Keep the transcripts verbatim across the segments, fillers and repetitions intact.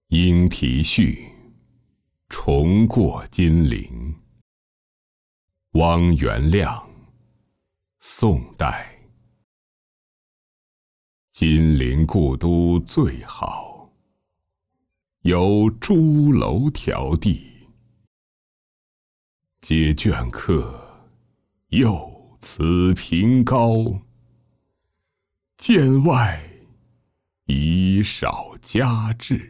莺啼绪，重过金陵。汪元亮，宋代。金陵故都最好，有朱楼条地，接镌刻，又此平高。剑外以少佳质，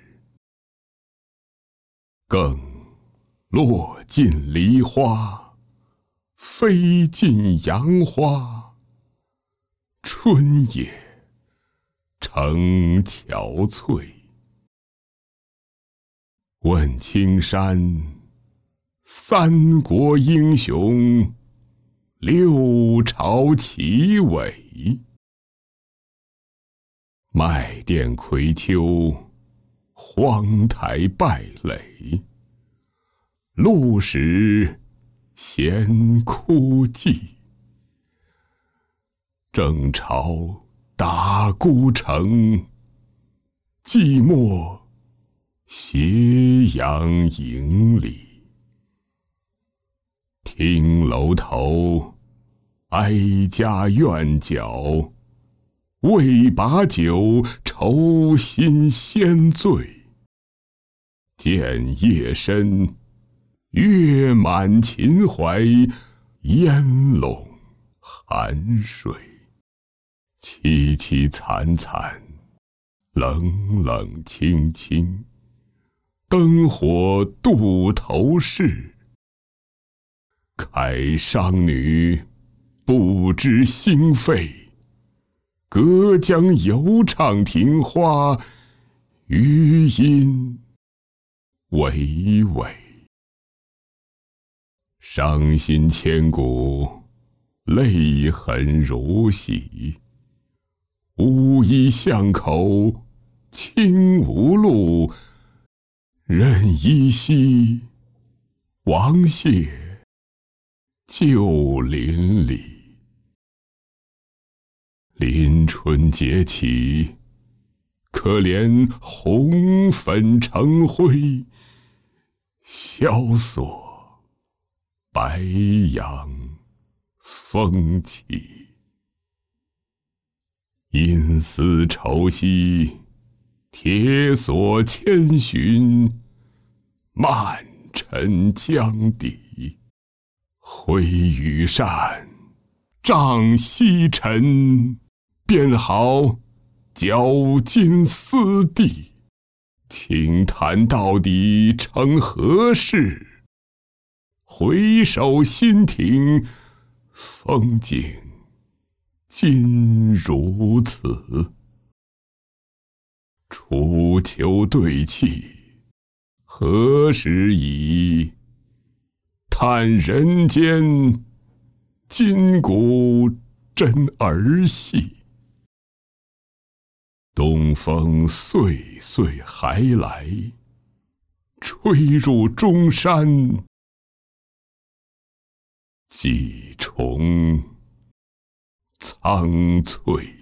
更落尽梨花，飞尽杨花。春也成憔悴。问青山，三国英雄，六朝奇伟。麦店葵丘，荒台败垒。鹿石闲枯寂。正朝打孤城，寂寞斜阳影里。听楼头，哀家院角，未把酒，愁心先醉。见夜深，月满秦淮，烟笼寒水。凄凄惨惨，冷冷清清，灯火渡头市。开商女不知兴废，隔江犹唱庭花，余音巍巍。伤心千古，泪痕如洗。乌衣巷口，轻无路，任依稀，王谢旧邻里。临春节起，可怜红粉成灰，萧索白杨风起。因丝绸兮，铁索千寻，漫沉江底。挥羽扇，帐西尘，便好绞尽丝地。轻弹到底成何事？回首新停，风景今如此。初秋对泣，何时已？叹人间，今古真儿戏。东风岁岁还来，吹入中山，几重苍翠。